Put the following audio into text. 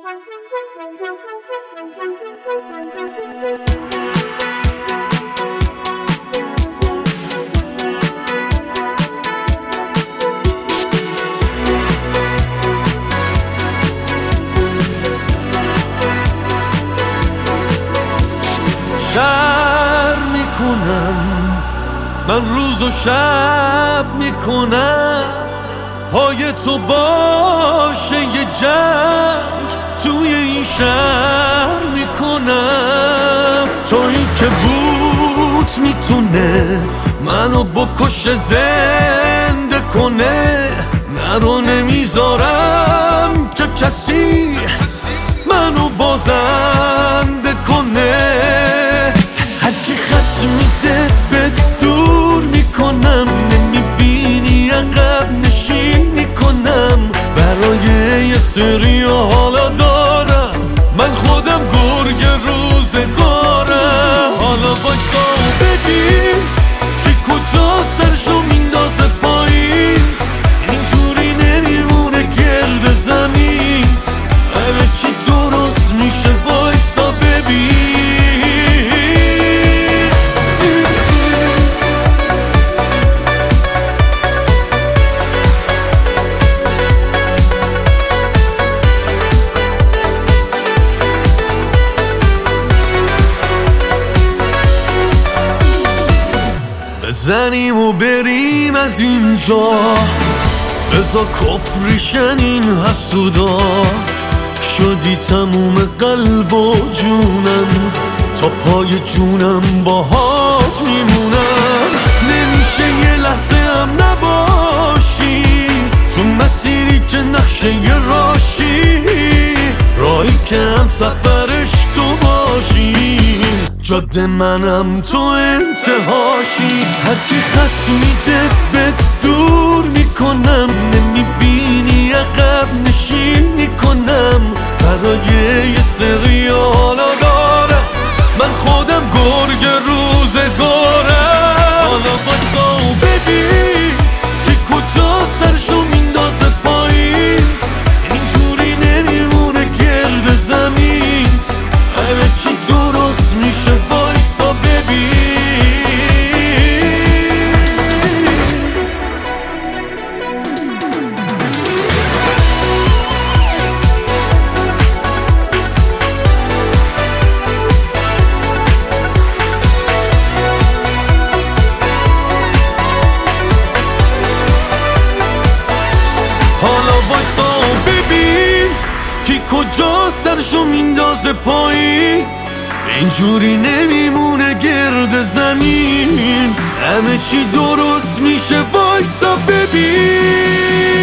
شر میکنم من روز و شب میکنم پای تو باشه یه جنگ توی این شهر میکنم. تویی که بود میتونه منو بکشه زنده کنه، نرو نمیذارم که کسی منو بازنده کنه. هرکی خط میده به دور میکنم، نمیبینی عقب نشینی کنم. برای یه سری حالا دارم من خودم گرگ روزگارم. حالا بایستا و ببین که کجا سرشو میندازه پایین، اینجوری نمیمونه گرد زمین. همه چی درست میشه وایستا ببین. بزنیم و بریم از اینجا، بزا کفریشن این حسودا. شدی تموم قلب و جونم، تا پای جونم باهات میمونم. نمیشه یه لحظه هم نباشی تو مسیری که نقشه یه راشی، راهی که هم سفرش تو باشی، جاده منم تو انتهاشی. هرکی خط میده به دور میکنم، نمیبینی عقب نشینی کنم. برای یه سری حالا دارم من خودم گرگ روزگارم. حالا بایستا و ببین که کجا سرشو میندازه پایین، اینجوری نمیمونه گرد زمین. همه چی درست میشه وایستا ببین. حالا وایستا و ببین که کجا سرشو میندازه پایین، اینجوری نمیمونه گرد زمین. همه چی درست میشه وایستا ببین.